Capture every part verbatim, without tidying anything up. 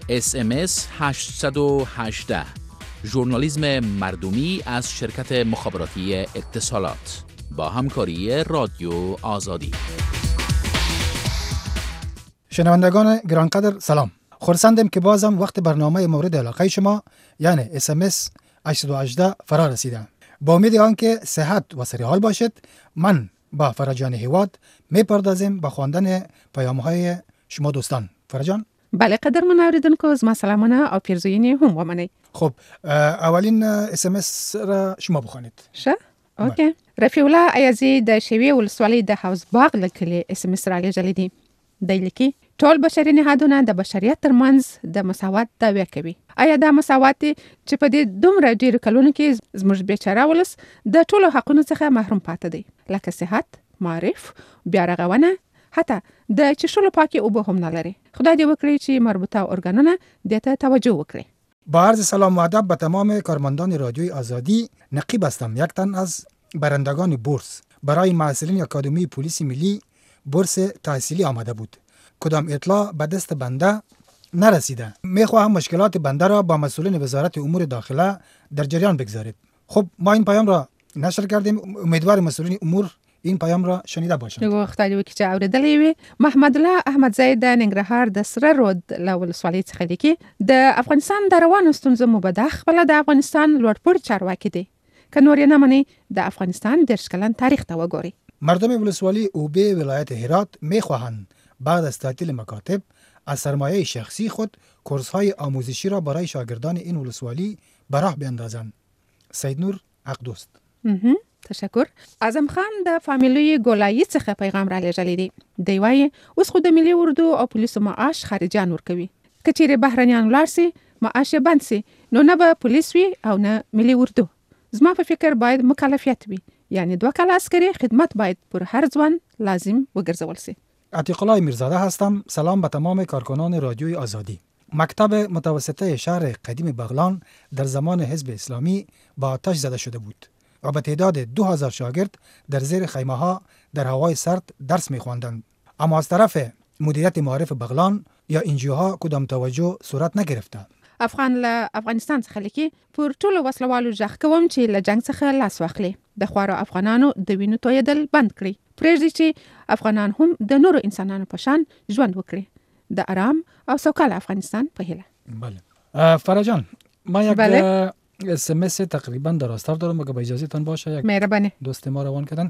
اس ام اس هشت یک هشت ژورنالیسم مردمی از شرکت مخابراتی اتصالات با همکاری رادیو آزادی. شنوندگان گرانقدر سلام. خرسندم که بازم وقت برنامه مورد علاقه شما یعنی اس ام اس هشت یک هشت فرا رسیدم. با امید آنکه صحت و سریحال باشد، من با فرجان هیواد میپردازیم به خواندن پیام‌های شما دوستان. فرجان؟ بله قدرمن اوریدونکو، زما سلامونه او پیرزوینی هم ومنئ. خب اولین اس ام اس را شما بخوانید. شه؟ اوکی. رفیع الله ایازی د شیوې ولسوالۍ د حوض باغ له کلي اس ام اس رالیږلی دی. دی لیکي ټول بشري نهادونه د بشریت ترمنځ د مساوات دعوه کوي. آیا دا مساوات چې په دې دومره ډیرو کلونو کې زموږ بیچاره ولس د ټولو حقونو څخه محروم پاتې دی، لکه صحت، معرف، بیا رغونه، حتی د چښلو پاکې اوبه هم نه لري. خدای دې وکړي چې مربوطه ارګانونه دې ته توجه وکړي. با عرض سلام و ادب به تمام کارمندان رادیوی آزادی، نقیب هستم. یک تن از برندگان بورس برای محصلین اکادمی پلیس ملی بورس تحصیلی آمده بود. کدام اطلاع به دست بنده نرسیده. میخواهم مشکلات بنده را با مسئولین وزارت امور داخله در جریان بگذارید. خب ما این پیام را نشر کردیم، امیدوار مسئولین امور این پیام را شنیده باشند. یو خدای دې وکړي چې اورېدلی وي. محمد الله احمدزی د ننګرهار د سره رود له ولسوالۍ څخه لیکي د افغانستان د روانو ستونزو مبده خپله د افغانستان لوړپوړي چارواکي دی. که نور یې نه مني د افغانستان دېرش کلن تاریخ ته وګورئ. مردم ولسوالی اوبه ولایت هرات میخواهند بعد از تعطیل مکاتب از سرمایه شخصی خود کورس‌های آموزشی را برای شاگردان این ولسوالی به راه بیندازند. سید نور حقدوست. تشکر. اعظم خان د فامیلوی ګولایي څخه پیغام را لېږلی دی. دی وایي اوس خو د ملي اردو او پولیسو معاش خارجیان ورکوي. که چیرې بهرنیان ولاړ سي، معاش یې بند سي، نو نه به پولیس وي او نه ملي اردو. زما په فکر باید مکلفیت وي، یعنی دوه کاله عسکري خدمت باید پر هر ځوان لازم وګرځول سي. عتیق الله میرزاده هستم. سلام به تمام کارکنان رادیوی آزادی. مکتب متوسطه شهر قدیم بغلان در زمان حزب اسلامی با آتش زده شده بود و به تعداد دو هزار شاگرد در زیر خیمه ها در هوای سرد درس می خواندند. اما از طرف مدیریت معارف بغلان یا انجیوها کدام توجه صورت نگرفته. افغان له افغانستان څخه لیکي پر ټولو وسلوالو ژغ کوم چې له جنګ څخه لاس واخلي، د خوارو افغانانو د وینو تویدل بند کړي، پرېږدي چې افغانان هم د نورو انسانانو په شان ژوند وکړي د آرام او سوکاله افغانستان په هیله. بله. فرجان، ما یک بله. اس ام اس تقریبا دراستر دارم، اگه با اجازه تان باشه یک مهربانی دوست ما روان کردن.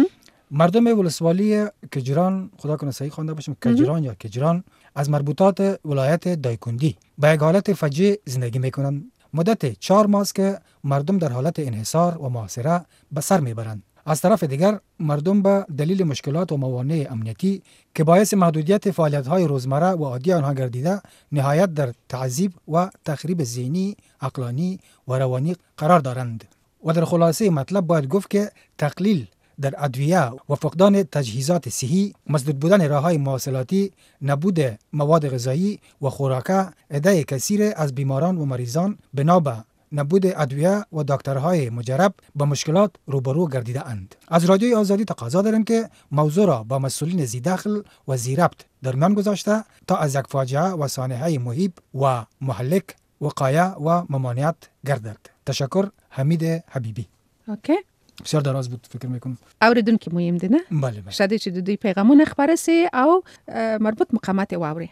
مردم ولسوالی کجران، خدا کنه صحیح خوانده باشم، کجران یا کجران، از مربوطات ولایت دایکندی با یک حالت فجیع زندگی میکنند. مدت چهار ماه است که مردم در حالت انحصار و محاصره به سر میبرند. از طرف دیگر مردم به دلیل مشکلات و موانع امنیتی که باعث محدودیت فعالیت‌های روزمره و عادی آنها گردیده، نهایت در تعذیب و تخریب ذهنی، عقلانی و روانی قرار دارند. و در خلاصه مطلب باید گفت که تقلیل در ادویه و فقدان تجهیزات صحی، مسدود بودن راه‌های مواصلاتی، نبود مواد غذایی و خوراکه، عده کثیر از بیماران و مریضان بنا به نبود ادویه و دکترهای مجرب با مشکلات روبرو گردیده اند. از رادیوی آزادی تقاضا داریم که موضوع را با مسئولین ذی‌دخل و ذی‌ربط در میان گذاشته تا از یک فاجعه و سانحه مهیب و مهلک وقایه و ممانعت گردد. تشکر. حمید حبیبی. اوکی. بسیار دراز بود فکر میکنم. اوریدونکي مهم دي نه؟ بله بله. شاید چې د دوی پیغامونه خبره سي او مربوط مقامات واوري.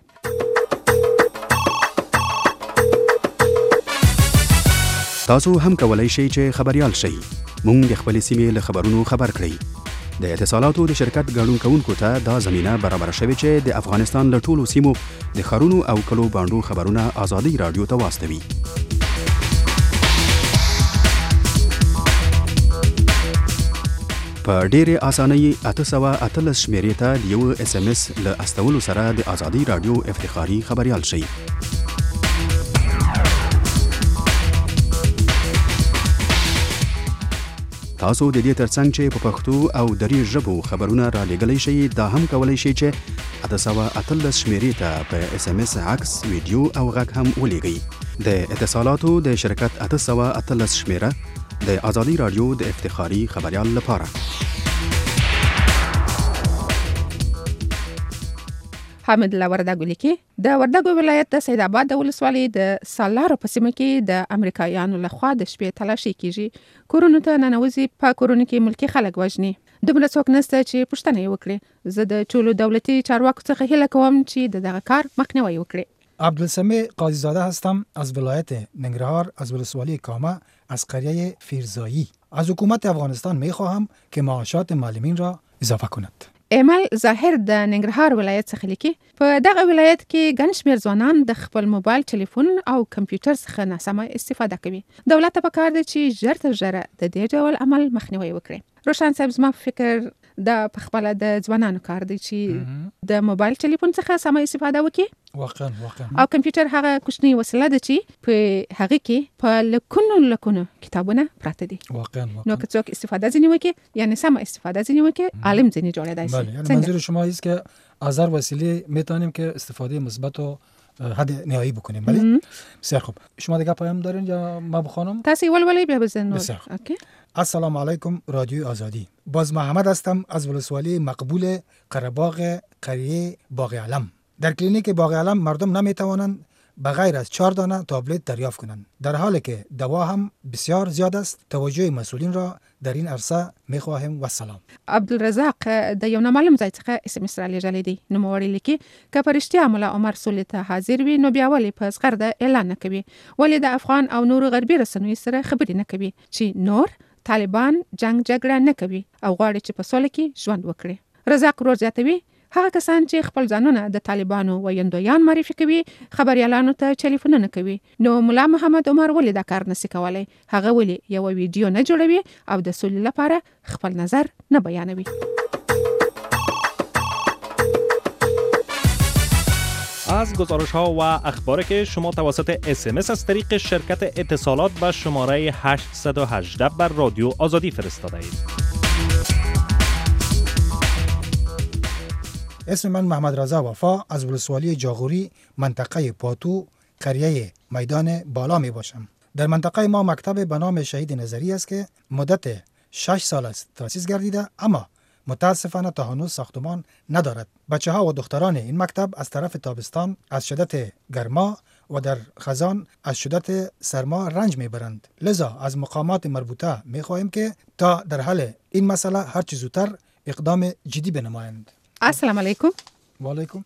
تاسو هم کولای شئ چې خبريال شئ. مونږ د خپل سیمې له خبرونو خبر کړئ. د اتصالاتو د شرکت ګډون کوونکو ته دا زمينه برابر شوې چې د افغانستان له ټولو سیمو د خارونو او کلو باندو خبرونه آزادي رادیو ته واستوي. په ډېرې اسانۍ اته سوه اتلس شمېرې ته د یو اس ام اس له استولو سره د آزادي رادیو افتخاري خبريال شئ. تاسو د دې ترڅنګ چې په پښتو او دري ژبو خبرونه را لېږلی شئ، دا هم کولی شئ چې اته سوه اتلس شمېرې ته په اس ام اس عکس، ویډیو او غږ هم ولیږئ. د اتصالاتو د شرکت اته سوه اتلس شمېره د آزادي رادیو د افتخاري خبريال لپاره. حامد له وردګو لیکي د وردګو ولایت د سید آباد د ولسوالۍ د سالارو په سیمه کې د امریکایانو لخوا د شپې تلاشي کیږي. کورونو ته ننوځي، په کورونو کې ملکي خلک وژني. دومره څوک نشته چې پوښتنه یې وکړي. زه د ټولو دولتي چارواکو څخه هیله کوم چې د دغه کار مخنیوی وکړي. عبدالسمیع قاضی زاده هستم از ولایت ننگرهار، از ولسوالی کامه، از قریه فیرزایی. از حکومت افغانستان میخواهم که معاشات معلمین را اضافه کند. ایمل ظاهر د ننګرهار ولایت څخه لیکي په دغه ولایت کې ګڼ شمېر ځوانان د خپل موبایل ټلیفون او کمپیوټر څخه ناسمه استفاده کوي. دولت ته پکار دی چې ژر تر ژره د دې ډول عمل مخنیوي وکړي. روشن صاحب زما په فکر د پخپله د ځوانانو کار دی چې د موبایل ټلیفون څخه سمه استفاده وکړي. واقعا واقعا او کمپیوټر هغه کوچنی وسیله ده چې په هغه کې په لکونو لکونو کتابونه پراته دي. واقعا واقعا نو که څوک استفاده ځینې وکړي، یعنی سمه استفاده ځینې وکړي، عالم ځینې جوړېدای شي. بله، یعنی منظور شما است که از هر وسیله میتونیم که استفاده مثبت و حد نهایی بکنیم. بله، بسیار خوب. شما دیگه پیام دارین یا ما بخوانم؟ تاسو ولولې بیا بزنو. بسیار خوب. اوکی. السلام علیکم رادیو آزادی. باز محمد هستم از ولسوالی مقبول قره‌باغ قریه باغ علم. در کلینیک باغ علم مردم نمیتوانند بغیر از چهار دانه تابلت دریافت کنند، در حالی که دوا هم بسیار زیاد است. توجه مسئولین را در این عرصه میخواهیم. و سلام. عبدالرزاق د یو نامعلوم ځای څخه اس ام اس را لېږلی دی. نوموړی لیکي که په رښتیا ملا عمر سولې ته حاضر وي نو بیا ولې په زغرده اعلان نه کوي؟ ولې د افغان او نورو غربي رسنیو سره خبرې نه کوي چې نور طالبان جنگ جګړه نه کوي او غواړي چې په سوله کې ژوند وکړي؟ رزاق ورور زیاتوي هغه کسان چې خپل ځانونه د طالبانو ویندویان معرفي کوي خبريالانو ته ټلیفونونه کوي، نو مولا محمد عمر ولې دا کار نشي کولای؟ هغه ولې یو ویډیو نه جوړوي او د سولې لپاره خپل نظر نه بیانوي؟ از گزارش ها و اخباری که شما توسط اس ام اس از طریق شرکت اتصالات به شماره هشت یک هشت بر رادیو آزادی فرستاده اید. اسم من محمد رضا وفا از ولسوالی جاغوری منطقه پاتو قریه میدان بالا می باشم. در منطقه ما مکتب به نام شهید نظری است که مدت شش سال است تأسیس گردیده، اما متاسفانه تا هنوز ساختمان ندارد. بچه ها و دختران این مکتب از طرف تابستان از شدت گرما و در خزان از شدت سرما رنج میبرند. لذا از مقامات مربوطه می خواهیم که تا در حل این مسئله هر چه زودتر اقدام جدی بنمایند. السلام علیکم. و علیکم.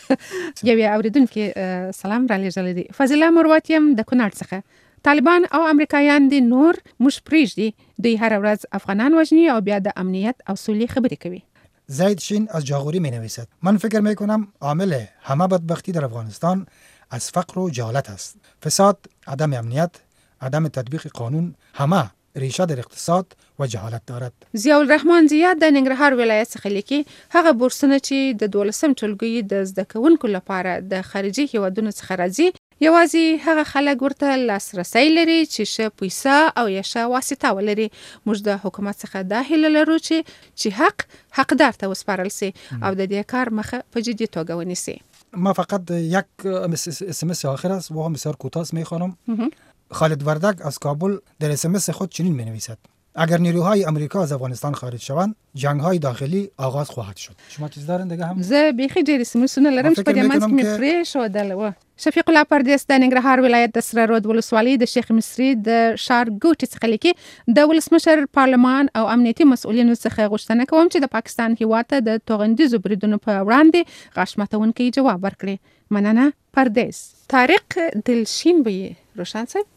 یو اوریدونکو سلام را لېږلی دی. فضیله مروت یم د کونړ څخه. طالبان او امریکایان دي نور موږ پرېږدي، دوی هره ورځ افغانان وژني او بیا د امنیت او سولې خبرې کوي. زید شین از جاغوری می نویسد من فکر می کنم عامل همه بدبختی در افغانستان از فقر و جهالت است. فساد، عدم امنیت، عدم تطبیق قانون همه ریشه در اقتصاد و جهالت دارد. ضیاء الرحمن زیاد د ننګرهار ولایت څخه لیکي هغه بورسونه چې د دولسم ټولګي د زده کوونکو لپاره د خارجي هیوادونو څخه راځي یوازې هغه خلک ورته لاسرسی لري چې ښه پیسه او یا ښه واسطه ولري. موږ د حکومت څخه دا هیله لرو چې چې حق حقدار ته وسپارل سي او د دې کار مخه په جدي توګه ونیسي. ما فقط یک اس ام اس آخر است و هم بسیار کوتاه است. میخوانم خالد وردک از کابل در اس ام اس خود چنین می نویسد اگر نیروهای امریکا از افغانستان خارج شوند جنگ‌های داخلی آغاز خواهد شد. شما چیز دارین دیگه هم؟ زه بیخي ډېر سمسونه لرم چې په دې منځ کې مې پرېښودل و. شفیق الله پردیس د ننګرهار ولایت د سره رود ولسوالۍ د شیخ مصري د ښار ګوټي څخه لیکي د ولسمشر پارلمان او امنیتي مسؤلینو څخه غوښتنه کوم چې د پاکستان هیواد ته د توغندیزو بریدونو په وړاندې غاښ ماتونکی جواب ورکړي. مننه پردیس. طارق دلشین به روشن صاحب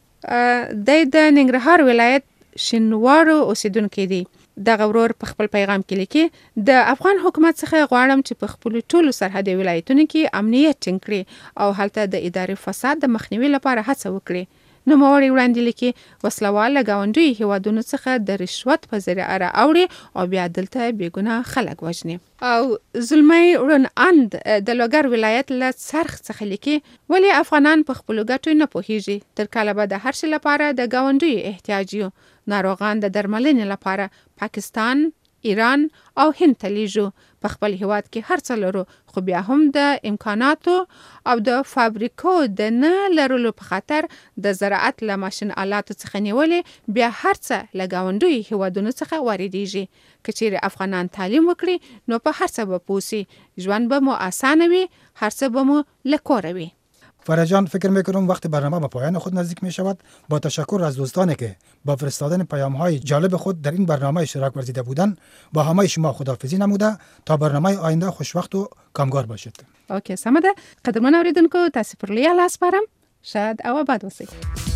د د ننګرهار ولایت شینوارو اوسیدونکو دی. دغه ورور په خپل پیغام کې لیکي د افغان حکومت څخه غواړم چې په خپل ټولو سرحدي ولایتونو کې امنیت ټینګ کړي او هلته د اداري فساد د مخنیوي لپاره هڅه وکړي. نو موري وړاندې لیکي وسلواله گاونډي هیوادونو څخه د رشوت په ذریعه را اوړي او بیا دلته بیګناه خلک وژني. او ظلمي رون اند د لوګر ولایت له څرخ څخه لیکي ولی افغانان په خپل ګټو نه پوهیږي تر کله به د هر څه لپاره د گاونډي احتیاج یو ناروغان د درملنې لپاره پاکستان ایران او هند ته لیږو. په خپل هیواد کې هر څه لرو، خو بیا هم د امکاناتو او د فابریکو د نه لرلو په خاطر د زراعت له ماشین آلاتو څخه نیولې بیا هر څه له ګاونډیو هیوادونو څخه واردېږي. که چیرې افغانان تعلیم وکړي نو په هر څه به پوه سي، ژوند به مو اسانه وي، هر څه به مو له کوره وي. فرجان، فکر میکنم وقت برنامه به پایان خود نزدیک می شود. با تشکر از دوستانی که با فرستادن پیام های جالب خود در این برنامه اشتراک ورزیده بودند. با همه شما خداحافظی نموده تا برنامه آینده خوشوقت و کامگار باشید. اوکی، سمه ده. قدرمن اوریدونکو، تاسو پر لیا لاس بارم. شاد او آباد اوسئ.